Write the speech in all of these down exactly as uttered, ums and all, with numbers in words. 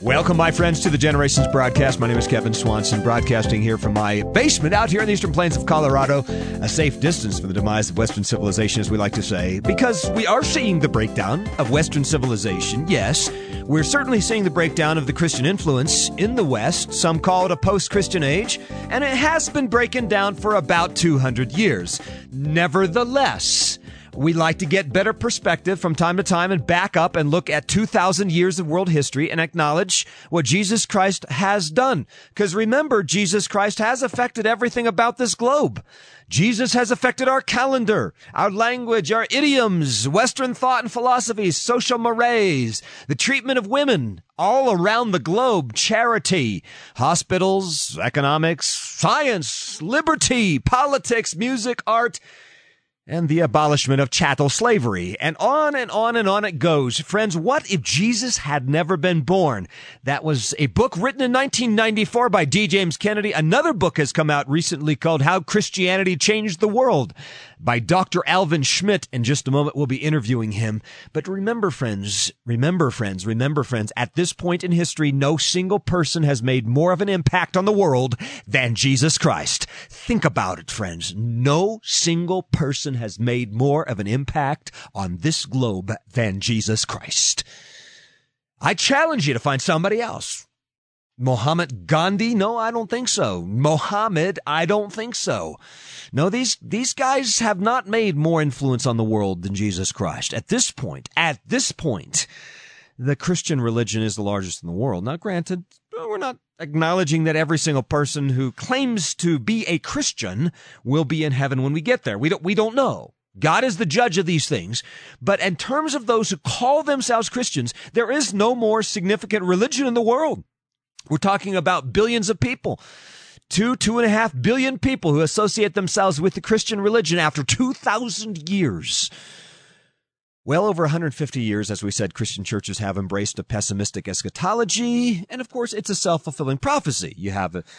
Welcome, my friends, to the Generations broadcast. My name is Kevin Swanson, broadcasting here from my basement out here in the eastern plains of Colorado, a safe distance from the demise of Western civilization, as we like to say, because we are seeing the breakdown of Western civilization. Yes, we're certainly seeing the breakdown of the Christian influence in the West. Some call it a post-Christian age, and it has been breaking down for about two hundred years. Nevertheless, we like to get better perspective from time to time and back up and look at two thousand years of world history and acknowledge what Jesus Christ has done. Because remember, Jesus Christ has affected everything about this globe. Jesus has affected our calendar, our language, our idioms, Western thought and philosophies, social mores, the treatment of women all around the globe, charity, hospitals, economics, science, liberty, politics, music, art, and the abolishment of chattel slavery. And on and on and on it goes. Friends, what if Jesus had never been born? That was a book written in nineteen ninety-four by D. James Kennedy. Another book has come out recently called How Christianity Changed the World by Doctor Alvin Schmidt. In just a moment, we'll be interviewing him. But remember, friends, remember, friends, remember, friends, at this point in history, no single person has made more of an impact on the world than Jesus Christ. Think about it, friends. No single person has made more of an impact on this globe than Jesus Christ. I challenge you to find somebody else. Muhammad Gandhi? No, I don't think so. Mohammed? I don't think so. No, these, these guys have not made more influence on the world than Jesus Christ. At this point, at this point, the Christian religion is the largest in the world. Now, granted, we're not acknowledging that every single person who claims to be a Christian will be in heaven when we get there. We don't, we don't know. God is the judge of these things. But in terms of those who call themselves Christians, there is no more significant religion in the world. We're talking about billions of people. Two, two and a half billion people who associate themselves with the Christian religion after two thousand years. Well over one hundred fifty years, as we said, Christian churches have embraced a pessimistic eschatology. And of course, it's a self-fulfilling prophecy. You have a,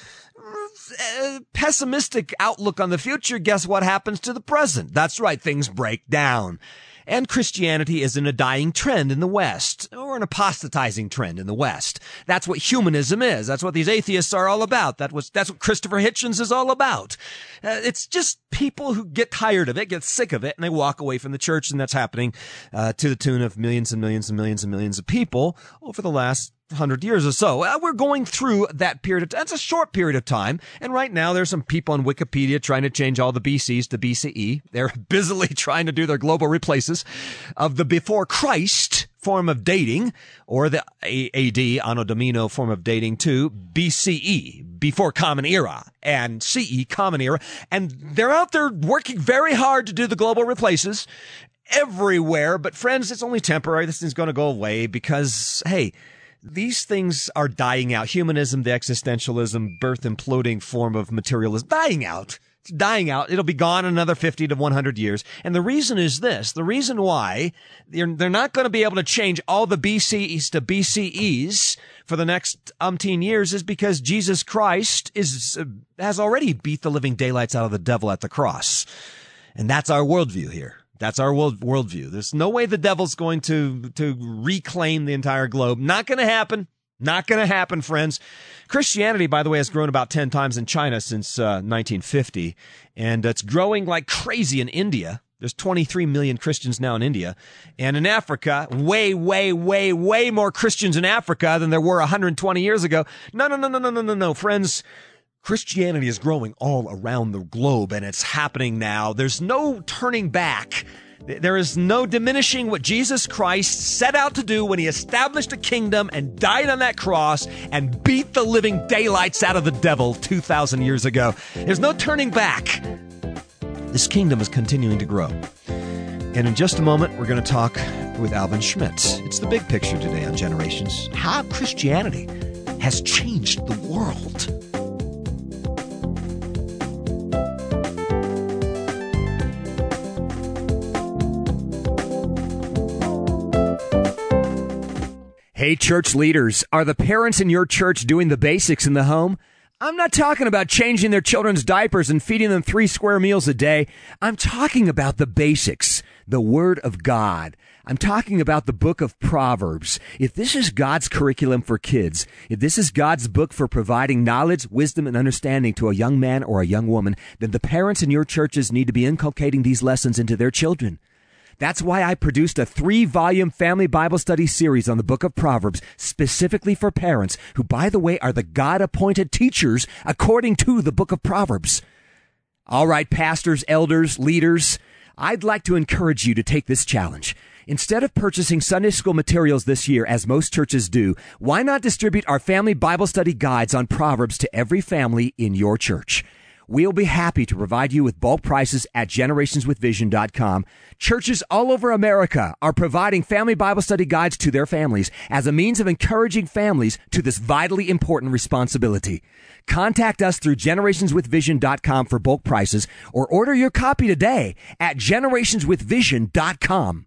a pessimistic outlook on the future. Guess what happens to the present? That's right. Things break down. And Christianity is in a dying trend in the West, or an apostatizing trend in the West. That's what humanism is. That's what these atheists are all about. That was, that's what Christopher Hitchens is all about. Uh, it's just people who get tired of it, get sick of it, and they walk away from the church, and that's happening uh, to the tune of millions and millions and millions and millions of people over the last hundred years or so. Uh, we're going through that period of time. It's a short period of time. And right now there's some people on Wikipedia trying to change all the B Cs to B C E. They're busily trying to do their global replaces of the before Christ form of dating, or the A D, Anno Domini form of dating, to B C E, before Common Era, and C E, Common Era. And they're out there working very hard to do the global replaces everywhere. But friends, it's only temporary. This thing's going to go away because, hey, these things are dying out. Humanism, the existentialism, birth imploding form of materialism, dying out. It's dying out. It'll be gone in another fifty to one hundred years. And the reason is this. The reason why they're, they're not going to be able to change all the B C Es to B C Es for the next umpteen years is because Jesus Christ is uh, has already beat the living daylights out of the devil at the cross. And that's our worldview here. That's our world worldview. There's no way the devil's going to, to reclaim the entire globe. Not going to happen. Not going to happen, friends. Christianity, by the way, has grown about ten times in China since uh, nineteen fifty, and it's growing like crazy in India. There's twenty-three million Christians now in India. And in Africa, way, way, way, way more Christians in Africa than there were one hundred twenty years ago. No, no, no, no, no, no, no, no, friends. Christianity is growing all around the globe, and it's happening now. There's no turning back. There is no diminishing what Jesus Christ set out to do when he established a kingdom and died on that cross and beat the living daylights out of the devil two thousand years ago. There's no turning back. This kingdom is continuing to grow. And in just a moment, we're going to talk with Alvin Schmidt. It's the big picture today on Generations. How Christianity has changed the world. Hey, church leaders, are the parents in your church doing the basics in the home? I'm not talking about changing their children's diapers and feeding them three square meals a day. I'm talking about the basics. the Word of God. I'm talking about the book of Proverbs. If this is God's curriculum for kids, if this is God's book for providing knowledge, wisdom, and understanding to a young man or a young woman, then the parents in your churches need to be inculcating these lessons into their children. That's why I produced a three-volume family Bible study series on the book of Proverbs, specifically for parents, who, by the way, are the God-appointed teachers according to the book of Proverbs. All right, pastors, elders, leaders, I'd like to encourage you to take this challenge. Instead of purchasing Sunday school materials this year, as most churches do, why not distribute our family Bible study guides on Proverbs to every family in your church? We'll be happy to provide you with bulk prices at generations with vision dot com. Churches all over America are providing family Bible study guides to their families as a means of encouraging families to this vitally important responsibility. Contact us through generations with vision dot com for bulk prices, or order your copy today at generations with vision dot com.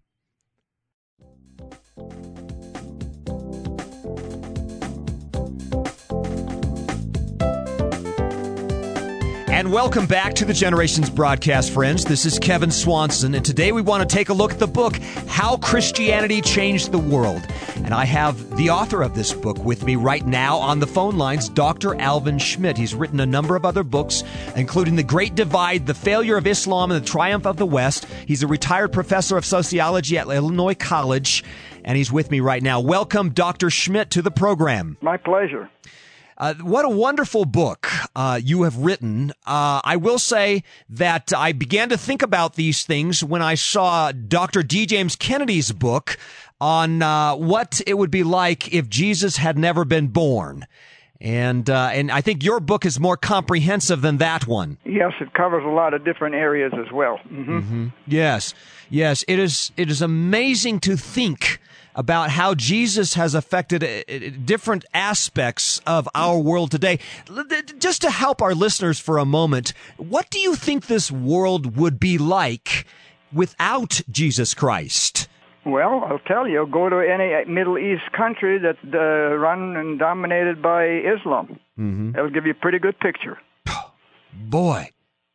And welcome back to the Generations broadcast, friends. This is Kevin Swanson, and today we want to take a look at the book, How Christianity Changed the World. And I have the author of this book with me right now on the phone lines, Doctor Alvin Schmidt. He's written a number of other books, including The Great Divide, The Failure of Islam, and the Triumph of the West. He's a retired professor of sociology at Illinois College, and he's with me right now. Welcome, Doctor Schmidt, to the program. My pleasure. Uh, what a wonderful book uh, you have written. Uh, I will say that I began to think about these things when I saw Doctor D. James Kennedy's book on uh, what it would be like if Jesus had never been born. And uh, and I think your book is more comprehensive than that one. Yes, it covers a lot of different areas as well. Mm-hmm. Mm-hmm. Yes, yes. It is, it is amazing to think about how Jesus has affected different aspects of our world today. Just to help our listeners for a moment, what do you think this world would be like without Jesus Christ? Well, I'll tell you, go to any Middle East country that's uh, run and dominated by Islam. Mm-hmm. That'll give you a pretty good picture. Boy,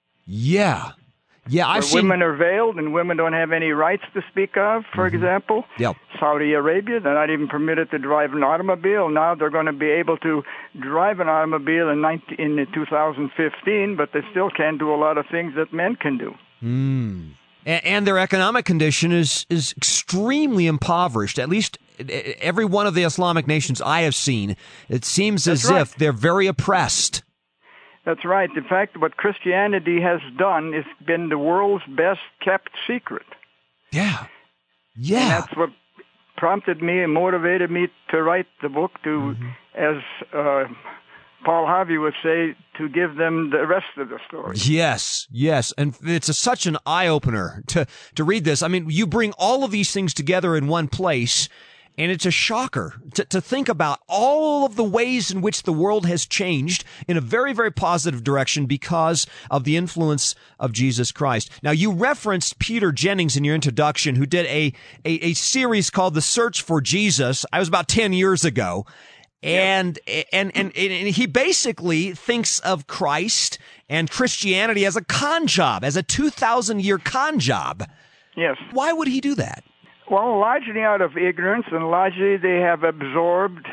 yeah. Yeah, I've Where seen women are veiled and women don't have any rights to speak of, for mm-hmm. example. Yep. Saudi Arabia, they're not even permitted to drive an automobile. Now they're going to be able to drive an automobile in, nineteen, in two thousand fifteen, but they still can't do a lot of things that men can do. Mm. And, and their economic condition is, is extremely impoverished, at least every one of the Islamic nations I have seen. It seems That's as right. if they're very oppressed. That's right. In fact, what Christianity has done is been the world's best kept secret. Yeah. Yeah. And that's what prompted me and motivated me to write the book, to, mm-hmm. as uh, Paul Harvey would say, to give them the rest of the story. Yes, yes. And it's a, such an eye-opener to, to read this. I mean, you bring all of these things together in one place, and it's a shocker to, to think about all of the ways in which the world has changed in a very, very positive direction because of the influence of Jesus Christ. Now, you referenced Peter Jennings in your introduction, who did a, a, a series called The Search for Jesus. I was about ten years ago. And, yeah. and, and, and he basically thinks of Christ and Christianity as a con job, as a two thousand year con job. Yes. Why would he do that? Well, largely out of ignorance, and largely they have absorbed,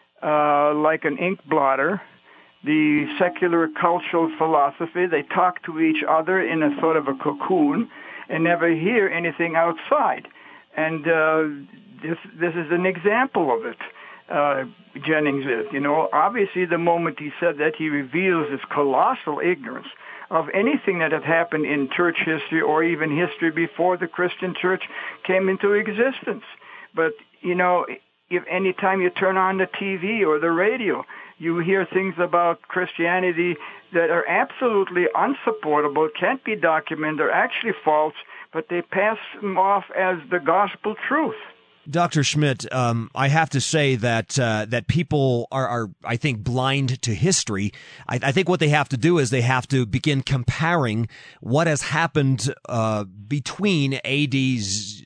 uh, like an ink blotter, the secular cultural philosophy. They talk to each other in a sort of a cocoon and never hear anything outside. And uh, this this is an example of it. Uh, Jennings is, you know, obviously the moment he said that, he reveals this colossal ignorance of anything that had happened in church history or even history before the Christian church came into existence. But, you know, if any time you turn on the T V or the radio, you hear things about Christianity that are absolutely unsupportable, can't be documented, are actually false, but they pass them off as the gospel truth. Doctor Schmidt, um, I have to say that uh, that people are, are, I think, blind to history. I, I think what they have to do is they have to begin comparing what has happened uh, between A D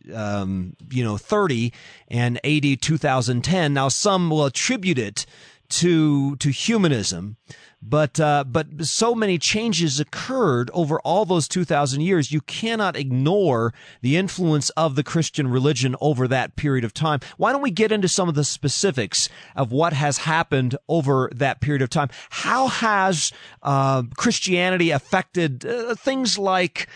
um, you know, thirty and A D two thousand ten. Now, some will attribute it to to humanism, but uh, but so many changes occurred over all those two thousand years. You cannot ignore the influence of the Christian religion over that period of time. Why don't we get into some of the specifics of what has happened over that period of time? How has uh, Christianity affected uh, things like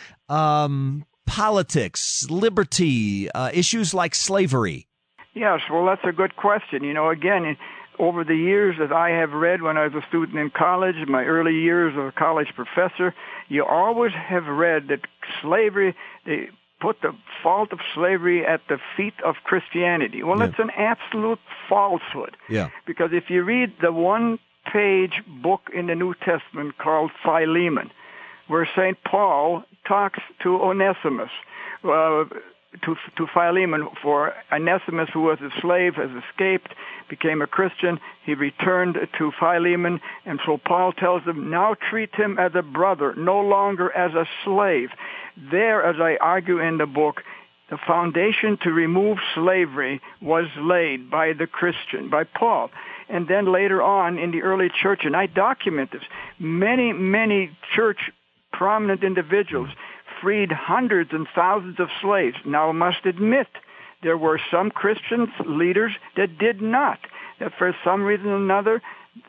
um, politics, liberty, uh, issues like slavery? Yes, well, that's a good question. You know, again, over the years that I have read when I was a student in college, my early years as a college professor, you always have read that slavery, they put the fault of slavery at the feet of Christianity. Well, yeah. that's an absolute falsehood. Yeah. Because if you read the one-page book in the New Testament called Philemon, where Saint Paul talks to Onesimus, uh, to to Philemon, for Onesimus, who was a slave, has escaped, became a Christian. He returned to Philemon, and so Paul tells him, now treat him as a brother, no longer as a slave. There, as I argue in the book, the foundation to remove slavery was laid by the Christian, by Paul. And then later on in the early church, and I document this, many, many church prominent individuals freed hundreds and thousands of slaves. Now, I must admit, there were some Christian leaders that did not, that for some reason or another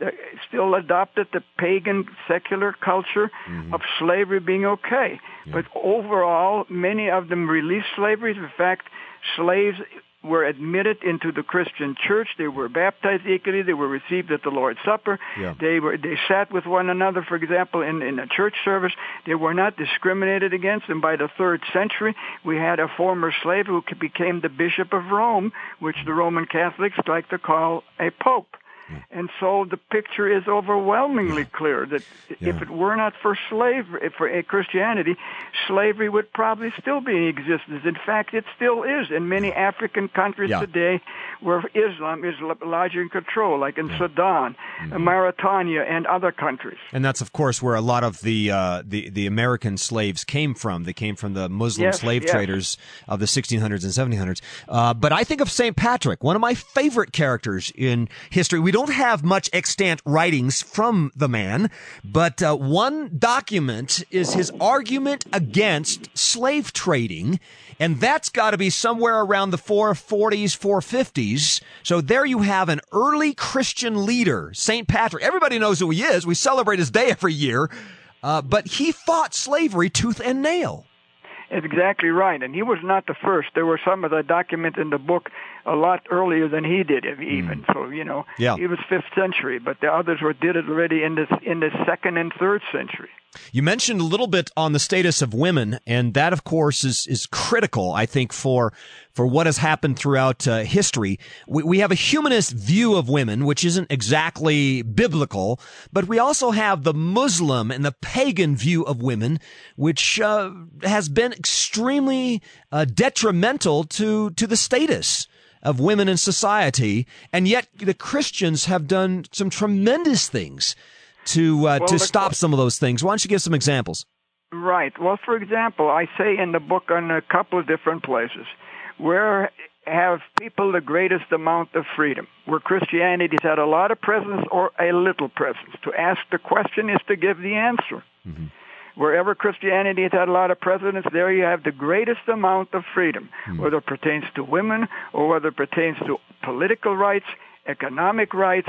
still adopted the pagan secular culture mm-hmm. of slavery being okay. Yeah. But overall, many of them released slavery. In fact, slaves were admitted into the Christian church. They were baptized equally. They were received at the Lord's Supper. Yeah. They were they sat with one another, for example, in, in a church service. They were not discriminated against. And by the third century, we had a former slave who became the Bishop of Rome, which the Roman Catholics like to call a pope. And so the picture is overwhelmingly clear that yeah. if it were not for slavery, for Christianity, slavery would probably still be in existence. In fact, it still is in many African countries yeah. today where Islam is largely in control, like in yeah. Sudan, mm-hmm. Mauritania, and other countries. And that's, of course, where a lot of the uh, the, the American slaves came from. They came from the Muslim yes, slave yes. traders of the sixteen hundreds and seventeen hundreds. Uh, but I think of Saint Patrick, one of my favorite characters in history. We don't don't have much extant writings from the man, but uh, one document is his argument against slave trading, and that's got to be somewhere around the four forties, four fifties. So there you have an early Christian leader, Saint Patrick. Everybody knows who he is. We celebrate his day every year, uh, but he fought slavery tooth and nail. It's exactly right, and he was not the first. There were some of the documents in the book a lot earlier than he did, even. Mm. So, you know, yeah. he was fifth century, but the others were did it already in the in the second and third century. You mentioned a little bit on the status of women, and that, of course, is is critical, I think, for for what has happened throughout uh, history. We, we have a humanist view of women, which isn't exactly biblical, but we also have the Muslim and the pagan view of women, which uh, has been extremely uh, detrimental to to the status of women in society, and yet the Christians have done some tremendous things to uh, well, to the, stop some of those things. Why don't you give some examples? Right. Well, for example, I say in the book on a couple of different places, where have people the greatest amount of freedom, where Christianity has had a lot of presence or a little presence. To ask the question is to give the answer. Mm-hmm. Wherever Christianity has had a lot of presence, there you have the greatest amount of freedom, mm-hmm. whether it pertains to women or whether it pertains to political rights, economic rights,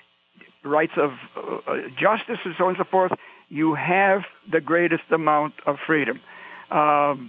rights of uh, justice, and so on and so forth. You have the greatest amount of freedom. Um,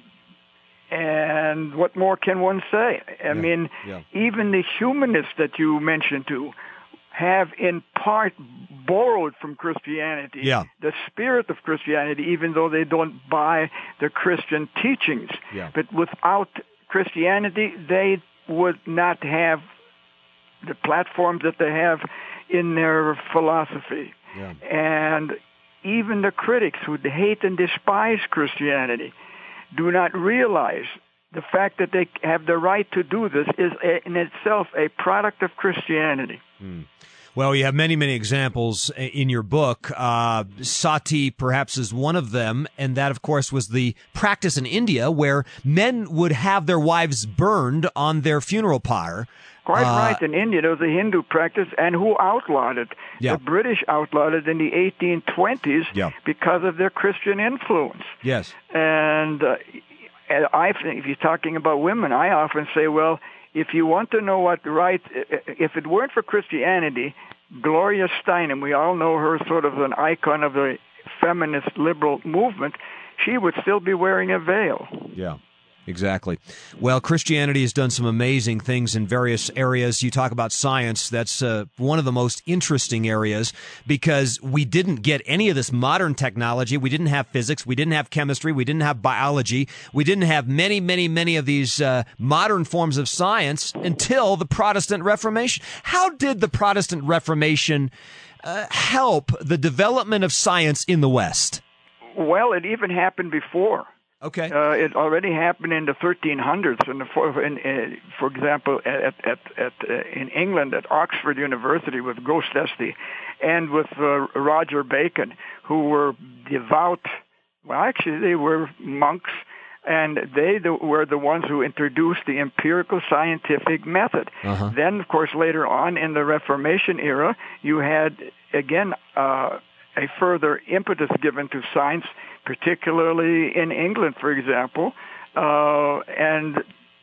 and what more can one say? I yeah, mean, yeah. even the humanists that you mentioned too have in part borrowed from Christianity, yeah. the spirit of Christianity, even though they don't buy the Christian teachings. Yeah. But without Christianity, they would not have the platforms that they have in their philosophy. Yeah. And even the critics who hate and despise Christianity do not realize the fact that they have the right to do this is a, in itself a product of Christianity. Hmm. Well, you have many, many examples in your book. Uh, sati perhaps is one of them, and that, of course, was the practice in India where men would have their wives burned on their funeral pyre. Quite uh, right. In India, there was a Hindu practice, and who outlawed it? Yeah. The British outlawed it in the eighteen twenties Yeah. because of their Christian influence. Yes. And uh, I think, if you're talking about women, I often say, well, if you want to know what right, if it weren't for Christianity, Gloria Steinem, we all know her sort of an icon of the feminist liberal movement, she would still be wearing a veil. Yeah. Exactly. Well, Christianity has done some amazing things in various areas. You talk about science. That's uh, one of the most interesting areas because we didn't get any of this modern technology. We didn't have physics. We didn't have chemistry. We didn't have biology. We didn't have many, many, many of these uh, modern forms of science until the Protestant Reformation. How did the Protestant Reformation uh, help the development of science in the West? Well, it even happened before. Okay. Uh, it already happened in the thirteen hundreds, and for, in, in, for example, at, at, at uh, in England at Oxford University with Grosseteste and with uh, Roger Bacon, who were devout. Well, actually, they were monks, and they the, were the ones who introduced the empirical scientific method. Uh-huh. Then, of course, later on in the Reformation era, you had again uh, a further impetus given to science, particularly in England, for example. Uh, and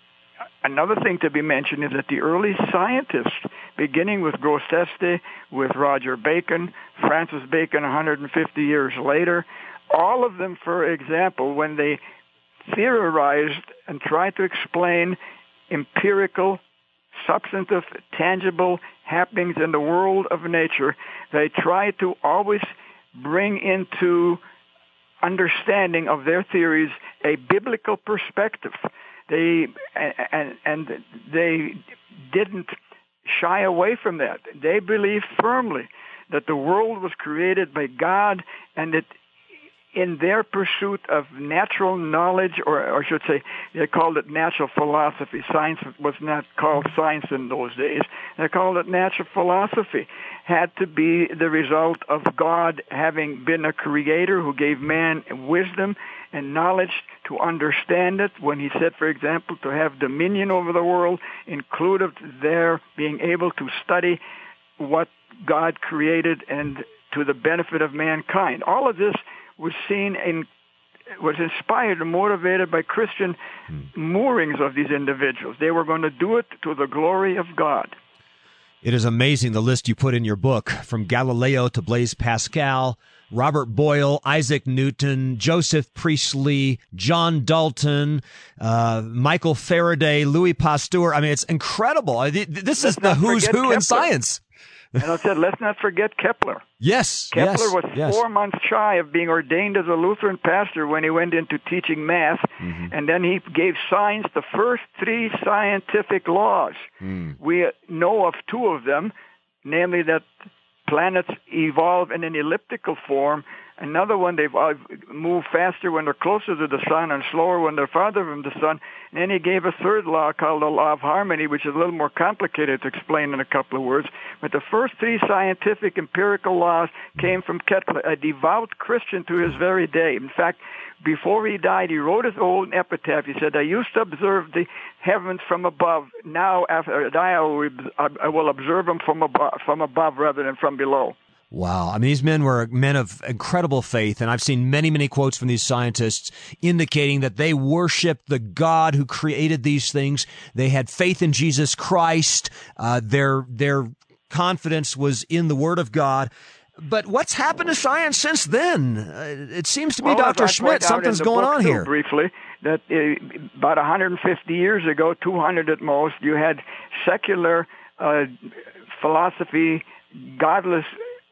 another thing to be mentioned is that the early scientists, beginning with Grosseteste, with Roger Bacon, Francis Bacon one hundred fifty years later, all of them, for example, when they theorized and tried to explain empirical, substantive, tangible happenings in the world of nature, they tried to always bring into understanding of their theories a biblical perspective. They and and they didn't shy away from that. They believed firmly that the world was created by God, and that in their pursuit of natural knowledge, or, or I should say, they called it natural philosophy. Science was not called science in those days. They called it natural philosophy. Had to be the result of God having been a creator who gave man wisdom and knowledge to understand it. When he said, for example, to have dominion over the world, included their being able to study what God created and to the benefit of mankind. All of this was seen in, was inspired and motivated by Christian hmm. moorings of these individuals. They were going to do it to the glory of God. It is amazing, the list you put in your book, from Galileo to Blaise Pascal, Robert Boyle, Isaac Newton, Joseph Priestley, John Dalton, uh, Michael Faraday, Louis Pasteur. I mean, it's incredible. This is the who's who in science. And I said, let's not forget Kepler. Yes, Kepler yes, was yes. four months shy of being ordained as a Lutheran pastor when he went into teaching math, mm-hmm. and then he gave science the first three scientific laws. Mm. We know of two of them, namely that planets evolve in an elliptical form. Another one, they move faster when they're closer to the sun and slower when they're farther from the sun. And then he gave a third law called the law of harmony, which is a little more complicated to explain in a couple of words. But the first three scientific empirical laws came from Kepler, a devout Christian to his very day. In fact, before he died, he wrote his old epitaph. He said, I used to observe the heavens from above. Now, after I die, I will observe them from above, from above rather than from below. Wow. I mean, these men were men of incredible faith, and I've seen many, many quotes from these scientists indicating that they worshiped the God who created these things. They had faith in Jesus Christ. Uh, their their confidence was in the Word of God. But what's happened to science since then? Uh, it seems to be, well, Doctor Schmidt, something's going on here. Briefly, that uh, about one hundred fifty years ago, two hundred at most, you had secular uh, philosophy, godless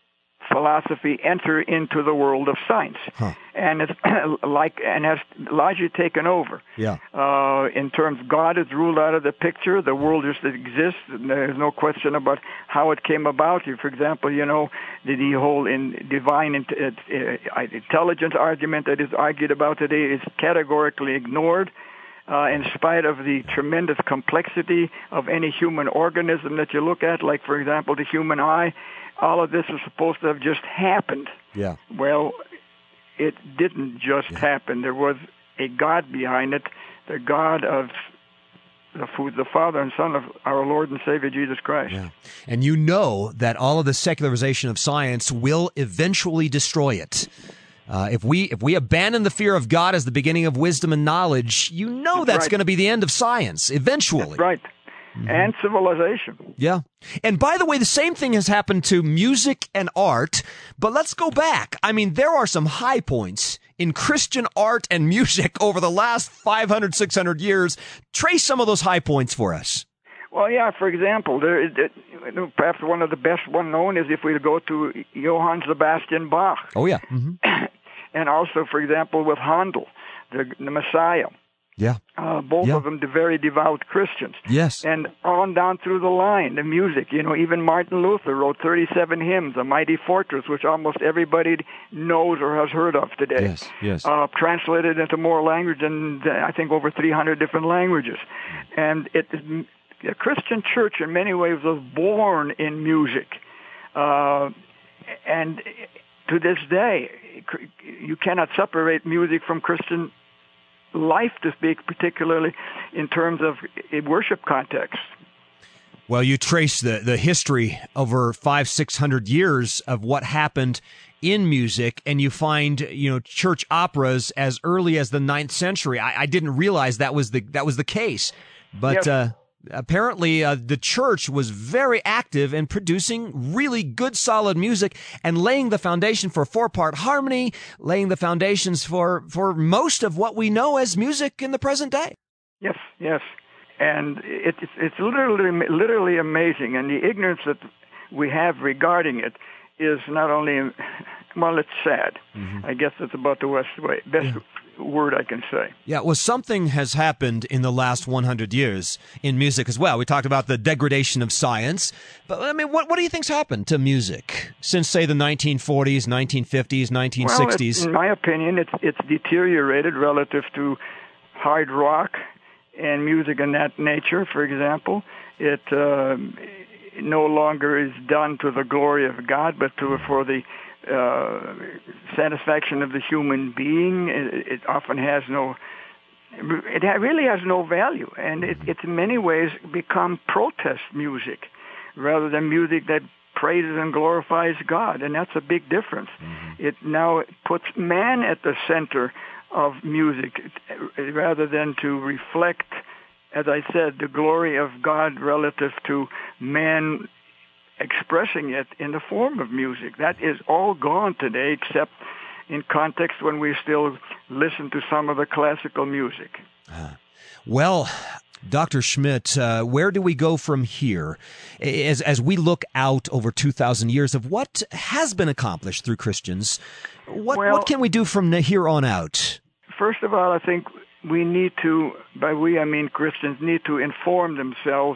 philosophy enter into the world of science, huh. and it's like and has largely taken over. Yeah. Uh, in terms, God is ruled out of the picture. The world just exists. And there's no question about how it came about. For example, you know, the, the whole in divine in, uh, intelligence argument that is argued about today is categorically ignored. uh, in spite of the tremendous complexity of any human organism that you look at, like, for example, the human eye. All of this is supposed to have just happened. Yeah. Well, it didn't just yeah. happen. There was a God behind it, the God of the, the Father and Son of our Lord and Savior Jesus Christ. Yeah. And you know that all of the secularization of science will eventually destroy it. Uh, if we if we abandon the fear of God as the beginning of wisdom and knowledge, you know that's, that's right. going to be the end of science eventually. That's right. Mm-hmm. And civilization. Yeah. And by the way, the same thing has happened to music and art, but let's go back. I mean, there are some high points in Christian art and music over the last five hundred, six hundred years. Trace some of those high points for us. Well, yeah, for example, there, it, perhaps one of the best one known is if we go to Johann Sebastian Bach. Oh, yeah. Mm-hmm. And also, for example, with Handel, the, the Messiah. Yeah. Uh, both yeah. of them, the very devout Christians. Yes. And on down through the line, the music, you know, even Martin Luther wrote thirty-seven hymns, A Mighty Fortress, which almost everybody knows or has heard of today. Yes, yes. Uh, translated into more language than, I think, over three hundred different languages. And it, the Christian church, in many ways, was born in music. Uh, and to this day, you cannot separate music from Christian life, to speak, particularly in terms of a worship context. Well, you trace the, the history over five, six hundred years of what happened in music, and you find, you know, church operas as early as the ninth century. I, I didn't realize that was the that was the case, but yep. uh, apparently uh, the church was very active in producing really good, solid music and laying the foundation for four-part harmony, laying the foundations for, for most of what we know as music in the present day. Yes, yes. And it, it's, it's literally, literally amazing. And the ignorance that we have regarding it is not only, well, it's sad. Mm-hmm. I guess that's about the best way, best yeah. word I can say. Yeah, well, something has happened in the last one hundred years in music as well. We talked about the degradation of science, but I mean, what what do you think's happened to music since, say, the nineteen forties, nineteen fifties, nineteen sixties? Well, in my opinion, it's it's deteriorated relative to hard rock and music in that nature. For example, it uh, no longer is done to the glory of God, but to for the uh, satisfaction of the human being. It, it often has no, it really has no value, and it, it's in many ways become protest music rather than music that praises and glorifies God, and that's a big difference. Mm-hmm. It now puts man at the center of music rather than to reflect, as I said, the glory of God relative to man expressing it in the form of music. That is all gone today, except in context when we still listen to some of the classical music. Uh, well, Doctor Schmidt, uh, where do we go from here as as we look out over two thousand years of what has been accomplished through Christians? What well, what can we do from here on out? First of all, I think we need to, by we I mean Christians, need to inform themselves.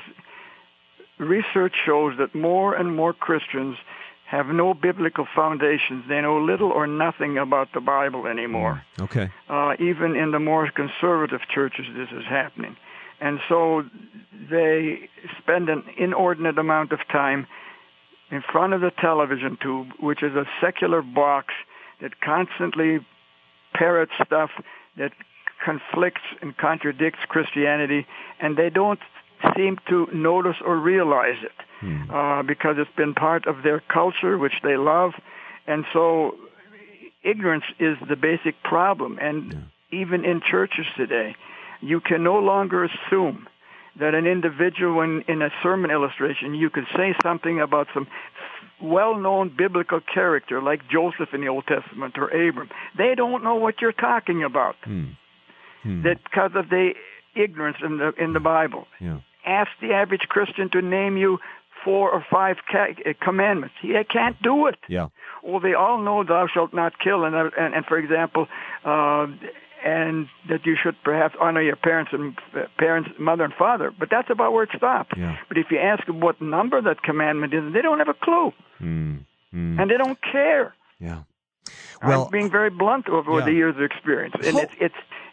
Research shows that more and more Christians have no biblical foundations. They know little or nothing about the Bible anymore. Okay. Uh, even in the more conservative churches, this is happening. And so they spend an inordinate amount of time in front of the television tube, which is a secular box that constantly parrots stuff that conflicts and contradicts Christianity, and they don't seem to notice or realize it hmm. uh, because it's been part of their culture, which they love. And so ignorance is the basic problem. And yeah. even in churches today, you can no longer assume that an individual, in, in a sermon illustration, you could say something about some well-known biblical character like Joseph in the Old Testament or Abram. They don't know what you're talking about. Hmm. Hmm. That because of the ignorance in the in the Bible. Yeah. Ask the average Christian to name you four or five ca- commandments. He can't do it. Yeah. Well, they all know thou shalt not kill, and and, and for example, uh, and that you should perhaps honor your parents and uh, parents, mother and father. But that's about where it stops. Yeah. But if you ask them what number that commandment is, they don't have a clue, mm. Mm. and they don't care. Yeah. Well, I'm being very blunt over yeah. the years of experience, and Ho- it's it's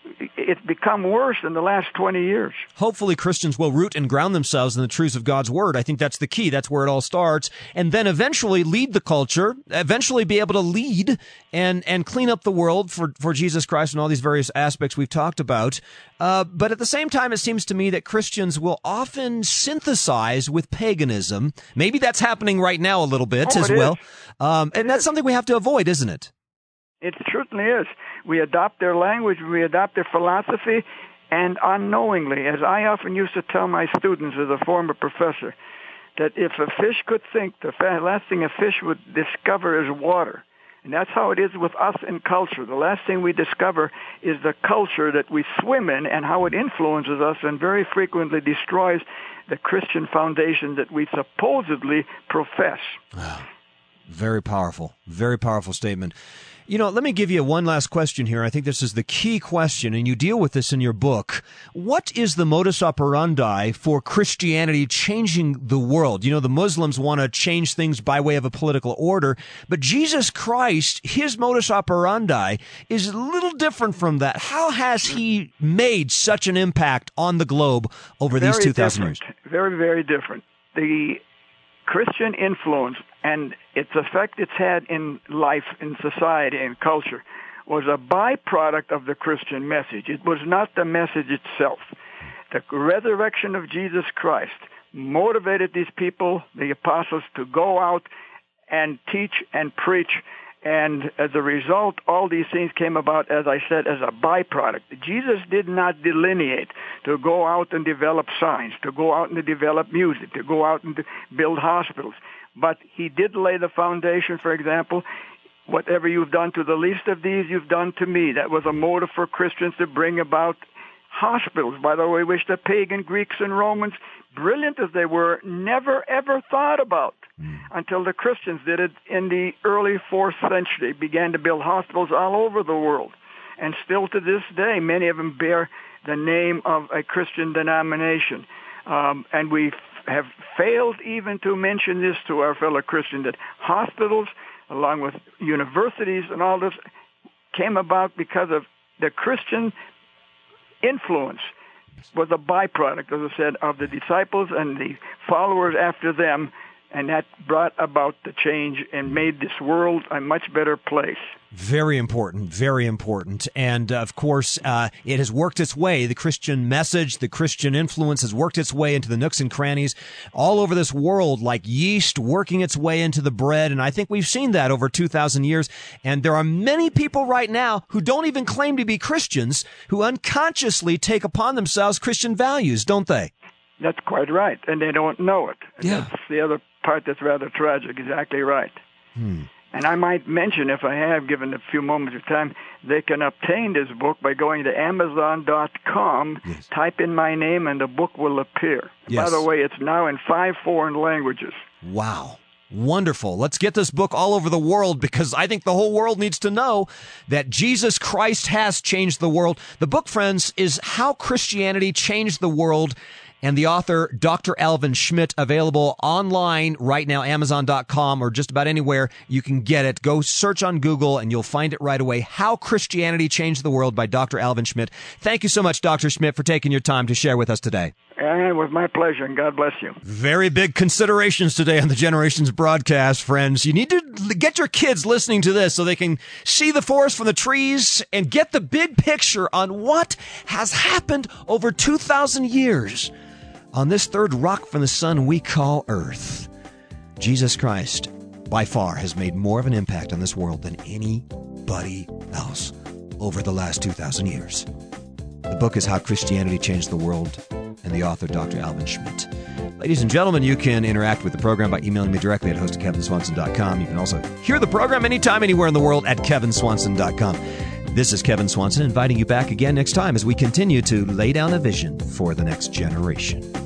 it's become worse in the last twenty years. Hopefully Christians will root and ground themselves in the truths of God's Word. I think that's the key. That's where it all starts. And then eventually lead the culture, eventually be able to lead and, and clean up the world for, for Jesus Christ and all these various aspects we've talked about. Uh, but at the same time, it seems to me that Christians will often synthesize with paganism. Maybe that's happening right now a little bit oh, as well. Um, and that's something we have to avoid, isn't it? It certainly is. We adopt their language, we adopt their philosophy, and unknowingly, as I often used to tell my students as a former professor, that if a fish could think, the last thing a fish would discover is water. And that's how it is with us in culture. The last thing we discover is the culture that we swim in and how it influences us and very frequently destroys the Christian foundation that we supposedly profess. Wow. Very powerful. Very powerful statement. You know, let me give you one last question here. I think this is the key question, and you deal with this in your book. What is the modus operandi for Christianity changing the world? You know, the Muslims want to change things by way of a political order, but Jesus Christ, his modus operandi is a little different from that. How has he made such an impact on the globe over very these two thousand years? Very, very different. The Christian influence and its effect it's had in life, in society, and culture was a byproduct of the Christian message. It was not the message itself. The resurrection of Jesus Christ motivated these people, the apostles, to go out and teach and preach. And as a result, all these things came about, as I said, as a byproduct. Jesus did not delineate to go out and develop science, to go out and to develop music, to go out and to build hospitals. But he did lay the foundation, for example, whatever you've done to the least of these, you've done to me. That was a motive for Christians to bring about hospitals, by the way, which the pagan Greeks and Romans, brilliant as they were, never ever thought about mm. until the Christians did it in the early fourth century, began to build hospitals all over the world. And still to this day, many of them bear the name of a Christian denomination. Um, and we f- have failed even to mention this to our fellow Christians, that hospitals, along with universities and all this, came about because of the Christian influence. Was a byproduct, as I said, of the disciples and the followers after them, and that brought about the change and made this world a much better place. Very important, very important. And, uh, of course, uh, it has worked its way. The Christian message, the Christian influence has worked its way into the nooks and crannies all over this world, like yeast working its way into the bread. And I think we've seen that over two thousand years. And there are many people right now who don't even claim to be Christians who unconsciously take upon themselves Christian values, don't they? That's quite right. And they don't know it. And yeah. That's the other part that's rather tragic. Exactly right. Hmm. And I might mention, if I have given a few moments of time, they can obtain this book by going to amazon dot com, yes. type in my name, and the book will appear. Yes. By the way, it's now in five foreign languages. Wow. Wonderful. Let's get this book all over the world, because I think the whole world needs to know that Jesus Christ has changed the world. The book, friends, is How Christianity Changed the World. And the author, Doctor Alvin Schmidt, available online right now, amazon dot com, or just about anywhere you can get it. Go search on Google and you'll find it right away. How Christianity Changed the World by Doctor Alvin Schmidt. Thank you so much, Doctor Schmidt, for taking your time to share with us today. And it was my pleasure, and God bless you. Very big considerations today on the Generations broadcast, friends. You need to get your kids listening to this so they can see the forest from the trees and get the big picture on what has happened over two thousand years. On this third rock from the sun we call Earth, Jesus Christ, by far, has made more of an impact on this world than anybody else over the last two thousand years. The book is How Christianity Changed the World, and the author, Doctor Alvin Schmidt. Ladies and gentlemen, you can interact with the program by emailing me directly at host at kevin swanson dot com. You can also hear the program anytime, anywhere in the world at kevin swanson dot com. This is Kevin Swanson inviting you back again next time as we continue to lay down a vision for the next generation.